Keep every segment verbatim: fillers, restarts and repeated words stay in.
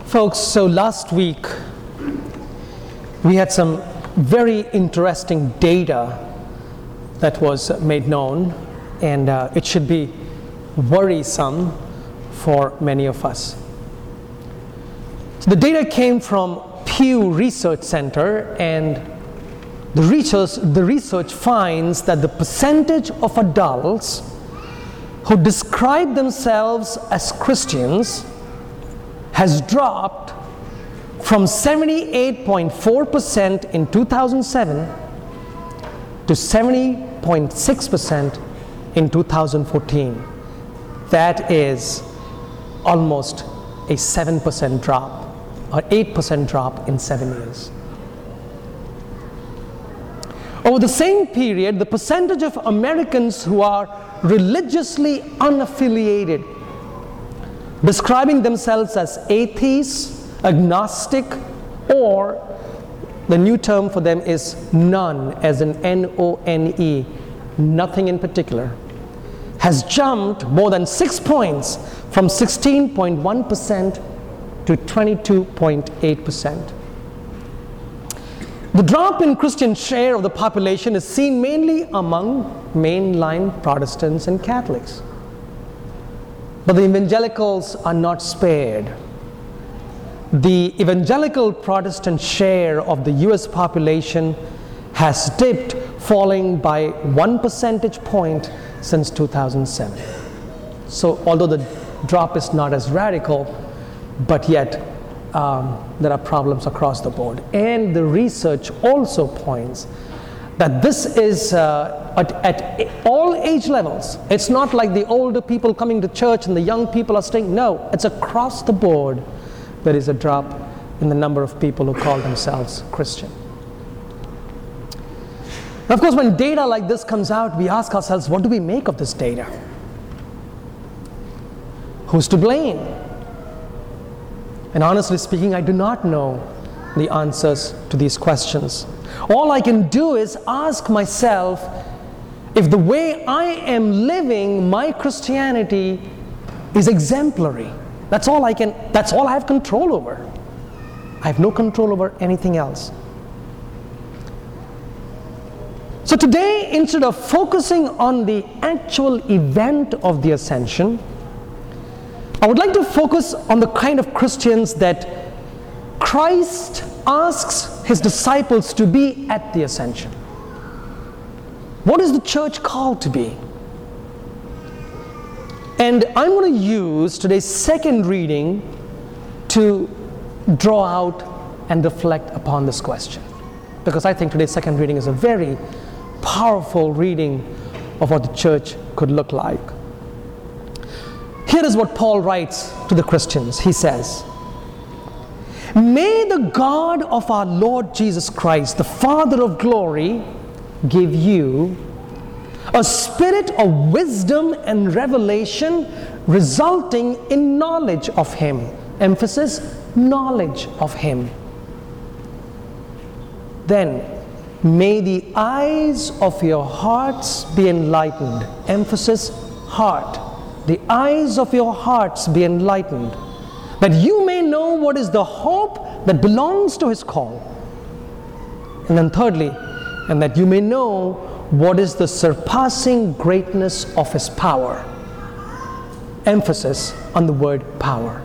Folks, so last week we had some very interesting data that was made known, and uh, it should be worrisome for many of us. So the data came from Pew Research Center, and the research, the research finds that the percentage of adults who describe themselves as Christians has dropped from seventy-eight point four percent in two thousand seven to seventy point six percent in two thousand fourteen. That is almost a seven percent drop, or eight percent drop in seven years. Over the same period, the percentage of Americans who are religiously unaffiliated, describing themselves as atheists, agnostic, or the new term for them is none, as in N O N E, nothing in particular, has jumped more than six points from sixteen point one percent to twenty-two point eight percent. The drop in Christian share of the population is seen mainly among mainline Protestants and Catholics. But the evangelicals are not spared. The evangelical Protestant share of the U S population has dipped, falling by one percentage point since two thousand seven. So although the drop is not as radical, but yet um, there are problems across the board. And the research also points that this is uh, at, at all age levels. It's not like the older people coming to church and the young people are staying. No, it's across the board. There is a drop in the number of people who call themselves Christian. Now, of course, when data like this comes out, we ask ourselves, what do we make of this data? Who's to blame? And honestly speaking, I do not know the answers to these questions. All I can do is ask myself if the way I am living my Christianity is exemplary. That's all I can, that's all I have control over. I have no control over anything else. So today, instead of focusing on the actual event of the ascension, I would like to focus on the kind of Christians that Christ asks his disciples to be at the ascension. What is the church called to be? And I'm going to use today's second reading to draw out and reflect upon this question, because I think today's second reading is a very powerful reading of what the church could look like. Here is what Paul writes to the Christians. He says, "May the God of our Lord Jesus Christ, the Father of glory, give you a spirit of wisdom and revelation resulting in knowledge of Him." Emphasis, knowledge of Him. Then, may the eyes of your hearts be enlightened. Emphasis, heart. The eyes of your hearts be enlightened, that you may know what is the hope that belongs to His call. And then thirdly, and that you may know what is the surpassing greatness of His power. Emphasis on the word power.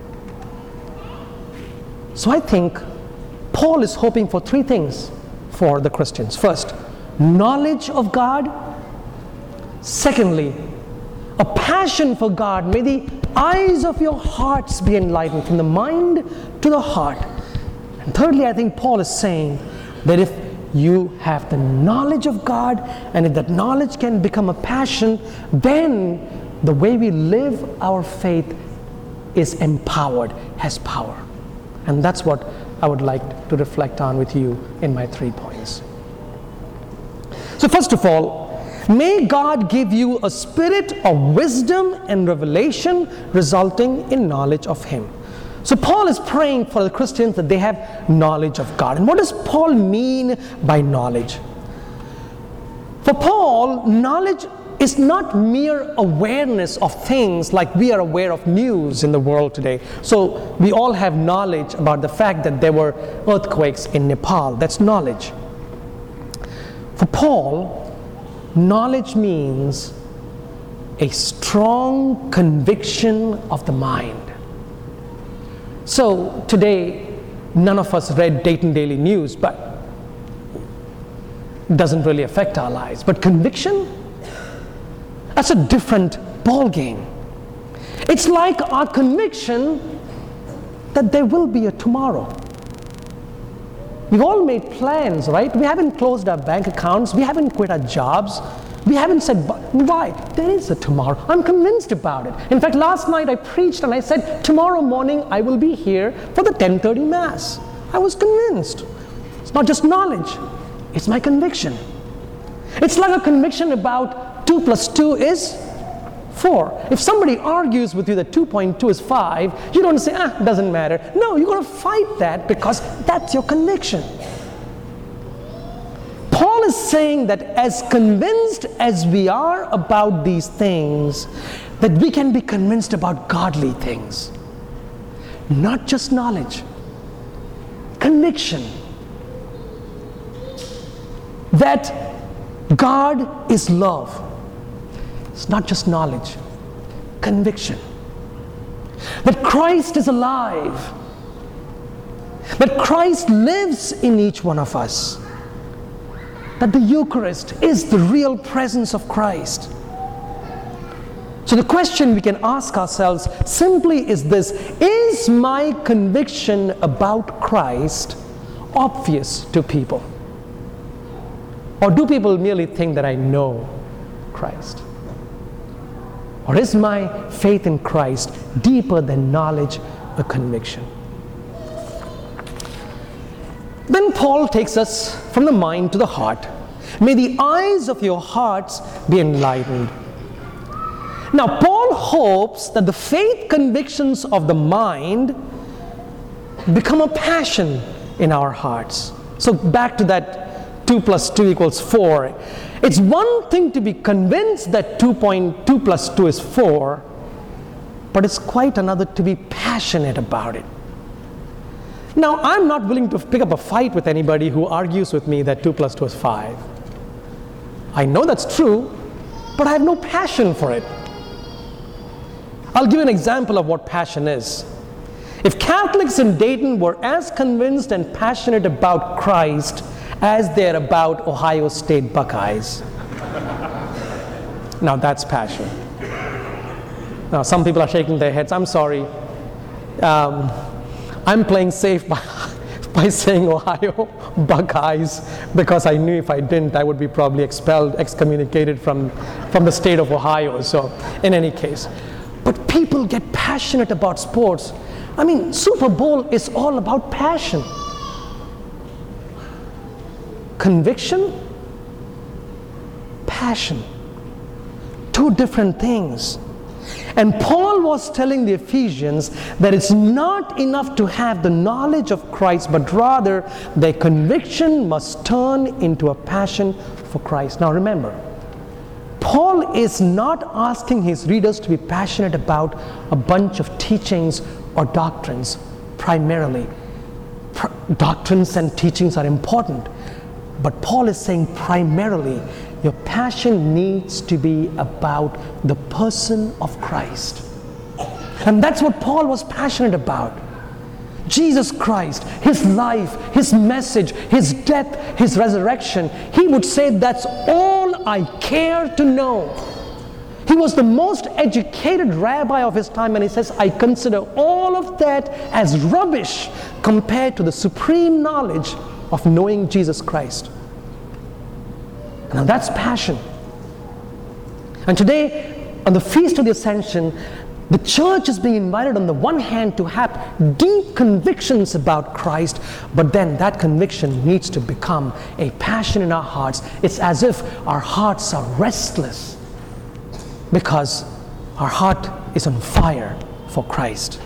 So I think Paul is hoping for three things for the Christians. First, knowledge of God. Secondly, a passion for God. May the eyes of your hearts be enlightened, from the mind to the heart. And thirdly, I think Paul is saying that if you have the knowledge of God, and if that knowledge can become a passion, then the way we live our faith is empowered, has power. And that's what I would like to reflect on with you in my three points. So first of all, may God give you a spirit of wisdom and revelation resulting in knowledge of Him. So Paul is praying for the Christians that they have knowledge of God. And what does Paul mean by knowledge? For Paul, knowledge is not mere awareness of things like we are aware of news in the world today. So we all have knowledge about the fact that there were earthquakes in Nepal. That's knowledge. For Paul, knowledge means a strong conviction of the mind. So today, none of us read Dayton Daily News, but it doesn't really affect our lives. But conviction? That's a different ball game. It's like our conviction that there will be a tomorrow. We've all made plans, right? We haven't closed our bank accounts. We haven't quit our jobs. We haven't said, why? There is a tomorrow. I'm convinced about it. In fact, last night I preached and I said, tomorrow morning I will be here for the ten thirty Mass. I was convinced. It's not just knowledge. It's my conviction. It's like a conviction about two plus two is four. If somebody argues with you that two point two is five, you don't say, ah, doesn't matter. No, you're going to fight that because that's your conviction. Paul is saying that as convinced as we are about these things, that we can be convinced about godly things. Not just knowledge. Conviction. That God is love. It's not just knowledge. Conviction. That Christ is alive. That Christ lives in each one of us. That the Eucharist is the real presence of Christ. So the question we can ask ourselves simply is this: is my conviction about Christ obvious to people? Or do people merely think that I know Christ? Or is my faith in Christ deeper than knowledge or conviction? Then Paul takes us from the mind to the heart. May the eyes of your hearts be enlightened. Now, Paul hopes that the faith convictions of the mind become a passion in our hearts. So back to that two plus two equals four. It's one thing to be convinced that two point two plus two is four, but it's quite another to be passionate about it. Now, I'm not willing to pick up a fight with anybody who argues with me that two plus two is five. I know that's true, but I have no passion for it. I'll give you an example of what passion is. If Catholics in Dayton were as convinced and passionate about Christ as they're about Ohio State Buckeyes, now that's passion. Now, some people are shaking their heads. I'm sorry. Um, I'm playing safe by, by saying Ohio Buckeyes because I knew if I didn't, I would be probably expelled, excommunicated from, from the state of Ohio. So, in any case. But people get passionate about sports. I mean, Super Bowl is all about passion. Conviction, passion. Two different things. And Paul was telling the Ephesians that it's not enough to have the knowledge of Christ, but rather their conviction must turn into a passion for Christ. Now remember, Paul is not asking his readers to be passionate about a bunch of teachings or doctrines primarily. Pro- doctrines and teachings are important, but Paul is saying primarily your passion needs to be about the person of Christ. And that's what Paul was passionate about. Jesus Christ, His life, His message, His death, His resurrection. He would say, that's all I care to know. He was the most educated rabbi of his time, and he says, I consider all of that as rubbish compared to the supreme knowledge of knowing Jesus Christ. Now that's passion. And today, on the Feast of the Ascension, the church is being invited on the one hand to have deep convictions about Christ, but then that conviction needs to become a passion in our hearts. It's as if our hearts are restless because our heart is on fire for Christ.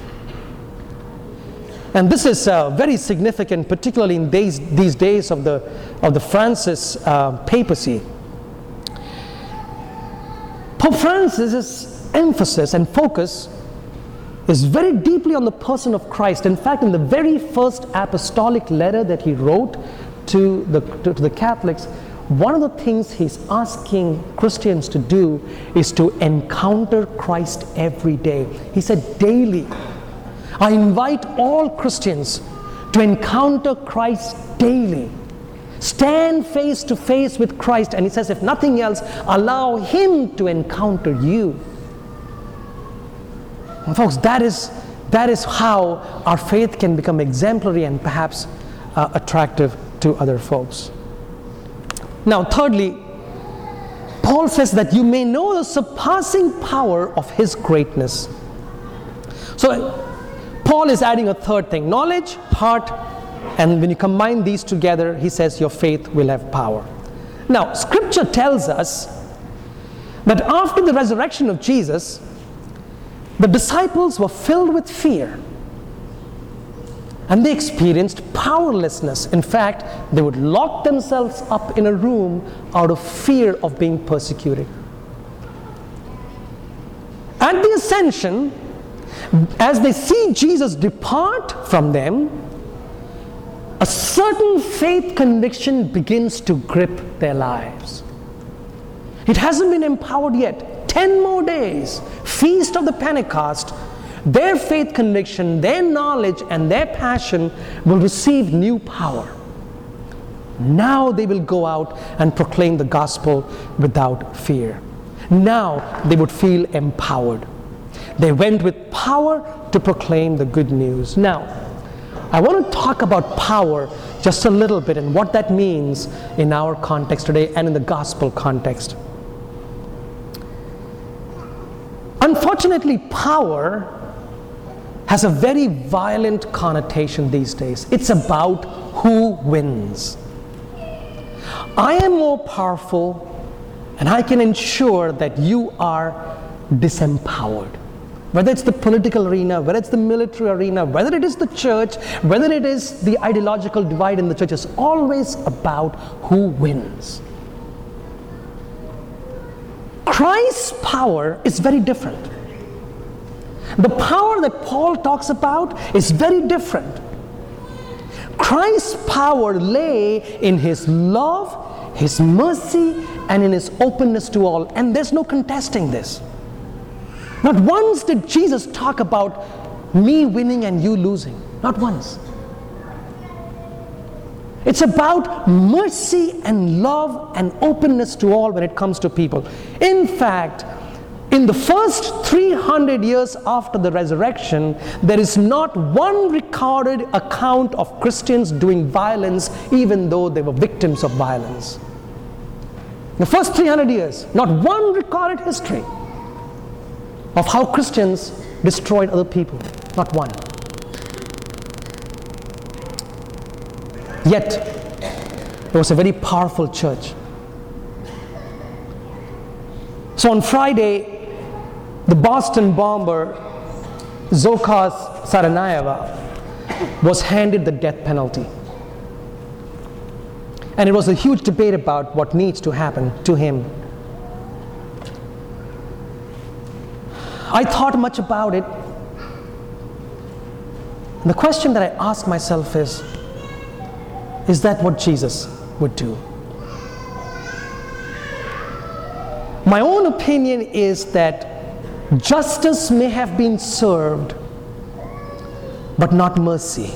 And this is uh, very significant, particularly in these, these days of the, of the Francis uh, papacy. Pope Francis's emphasis and focus is very deeply on the person of Christ. In fact, in the very first apostolic letter that he wrote to the, to, to the Catholics, one of the things he's asking Christians to do is to encounter Christ every day. He said, daily, I invite all Christians to encounter Christ daily. Stand face to face with Christ. And he says, if nothing else, allow him to encounter you. And folks, that is, that is how our faith can become exemplary and perhaps uh, attractive to other folks. Now, thirdly, Paul says that you may know the surpassing power of his greatness. So, Paul is adding a third thing, knowledge, heart, and when you combine these together, he says your faith will have power. Now, Scripture tells us that after the resurrection of Jesus, the disciples were filled with fear. And they experienced powerlessness. In fact, they would lock themselves up in a room out of fear of being persecuted. At the ascension, as they see Jesus depart from them, a certain faith conviction begins to grip their lives. It hasn't been empowered yet. Ten more days, feast of the Pentecost, their faith conviction, their knowledge, and their passion will receive new power. Now they will go out and proclaim the gospel without fear. Now they would feel empowered. They went with power to proclaim the good news. Now, I want to talk about power just a little bit and what that means in our context today and in the gospel context. Unfortunately, power has a very violent connotation these days. It's about who wins. I am more powerful, and I can ensure that you are disempowered. Whether it's the political arena, whether it's the military arena, whether it is the church, whether it is the ideological divide in the church, it's always about who wins. Christ's power is very different. The power that Paul talks about is very different. Christ's power lay in his love, his mercy, and in his openness to all. And there's no contesting this. Not once did Jesus talk about me winning and you losing. Not once. It's about mercy and love and openness to all when it comes to people. In fact, in the first three hundred years after the resurrection, there is not one recorded account of Christians doing violence even though they were victims of violence. The first three hundred years, not one recorded history of how Christians destroyed other people. Not one. Yet, it was a very powerful church. So on Friday, the Boston bomber Dzhokhar Tsarnaev was handed the death penalty. And it was a huge debate about what needs to happen to him. I thought much about it. And the question that I ask myself is, is that what Jesus would do? My own opinion is that justice may have been served, but not mercy.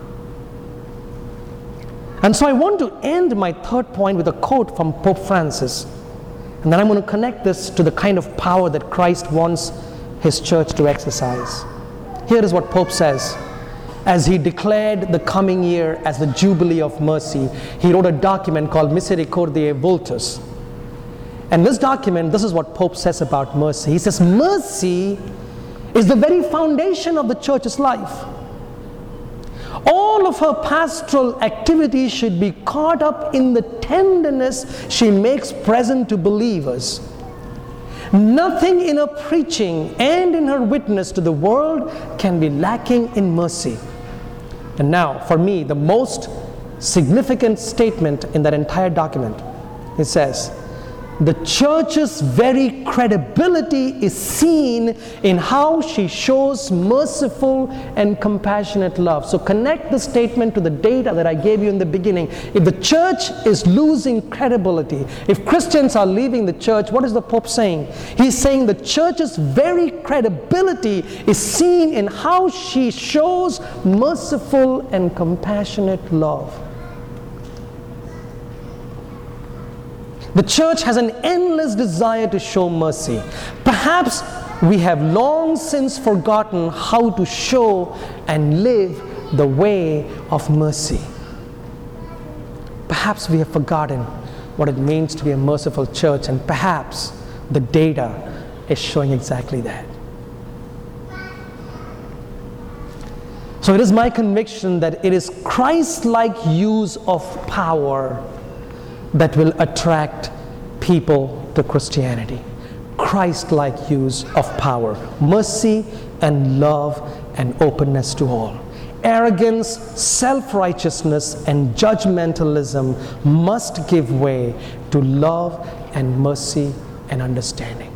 And so I want to end my third point with a quote from Pope Francis. And then I'm going to connect this to the kind of power that Christ wants his church to exercise. Here is what Pope says. As he declared the coming year as the Jubilee of Mercy, he wrote a document called Misericordiae Vultus. And this document, this is what Pope says about mercy. He says, mercy is the very foundation of the church's life. All of her pastoral activities should be caught up in the tenderness she makes present to believers. Nothing in her preaching and in her witness to the world can be lacking in mercy. And now, for me, the most significant statement in that entire document, it says, the church's very credibility is seen in how she shows merciful and compassionate love. So connect the statement to the data that I gave you in the beginning. If the church is losing credibility, if Christians are leaving the church, what is the Pope saying? He's saying the church's very credibility is seen in how she shows merciful and compassionate love. The church has an endless desire to show mercy. Perhaps we have long since forgotten how to show and live the way of mercy. Perhaps we have forgotten what it means to be a merciful church, and perhaps the data is showing exactly that. So it is my conviction that it is Christ-like use of power that will attract people to Christianity. Christ-like use of power, mercy and love and openness to all. Arrogance, self-righteousness and judgmentalism must give way to love and mercy and understanding.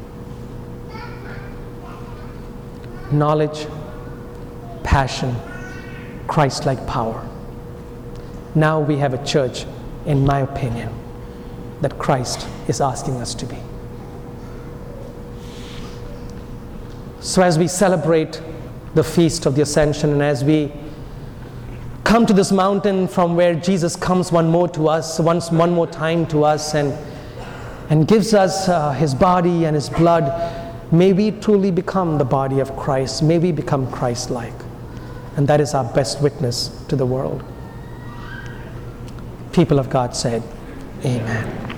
Knowledge, passion, Christ-like power. Now we have a church, in my opinion, that Christ is asking us to be. So as we celebrate the feast of the Ascension, and as we come to this mountain from where Jesus comes one more to us, once one more time to us, and and gives us uh, his body and his blood, may we truly become the body of Christ. May we become Christ-like, and that is our best witness to the world. People of God said, Amen.